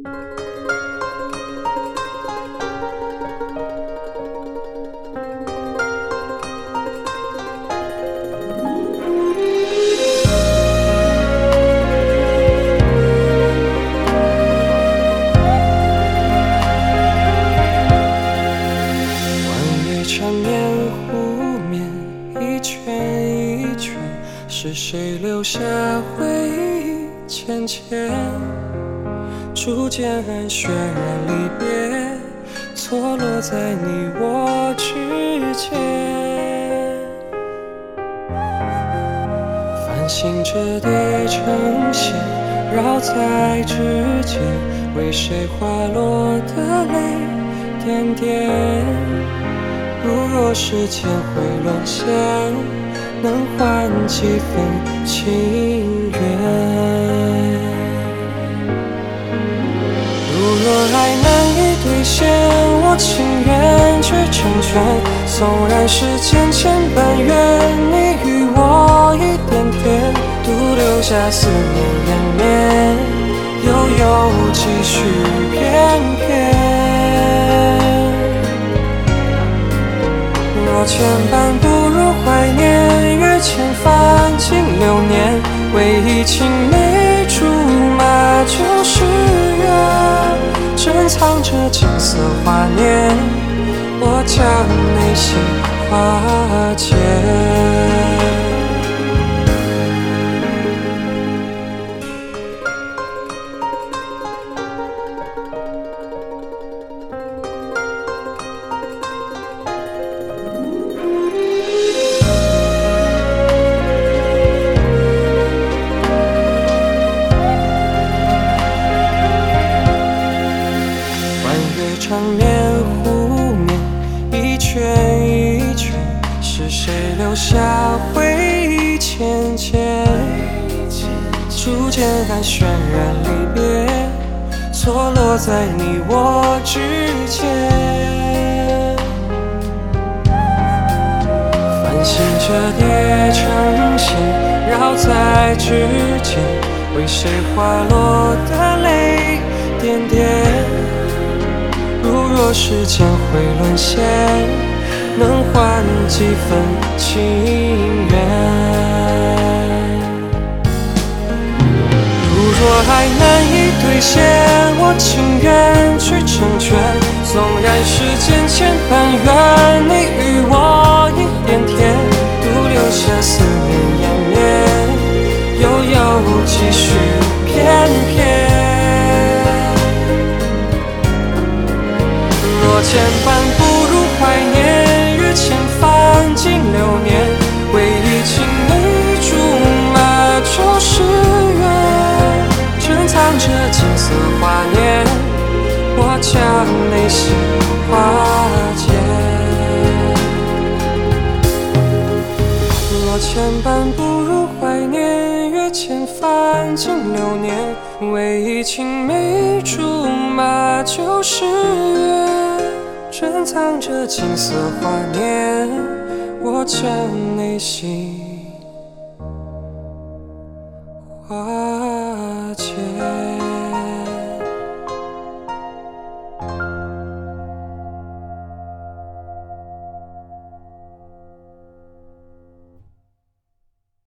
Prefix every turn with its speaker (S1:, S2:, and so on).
S1: 是谁留下回忆浅浅，逐渐寒暄离别，错落在你我之间。繁星折叠成线，绕在指尖，为谁滑落的泪点点。如若时间会沦陷，能换几分情缘。如若爱难以兑现，我情愿去成全。纵然世间千般怨，你与我一点点，独留下思念延绵，悠悠几许片片。若牵绊不如怀念，越牵翻尽流年，唯一青梅竹马就是缘，珍藏着锦瑟华年，我将内心化解。长面湖面，一圈一圈，是谁留下回忆浅浅？逐渐寒暄然离别，错落在你我之间。繁星折叠成线，绕在指尖，为谁滑落的泪点点。如若时间会沦陷，能换几分情缘。如若爱难以兑现，我情愿去成全。纵然世间千般怨，你与我一点甜，独留下思念延绵，悠悠几许片片。若牵绊不如怀念，越牵翻尽流年，唯一青梅竹马就是缘，珍藏着锦瑟华年，我将内心化解。若牵绊不如怀念，越牵翻尽流年，唯一青梅竹马就是缘，珍藏着锦瑟华年，我将内心化解。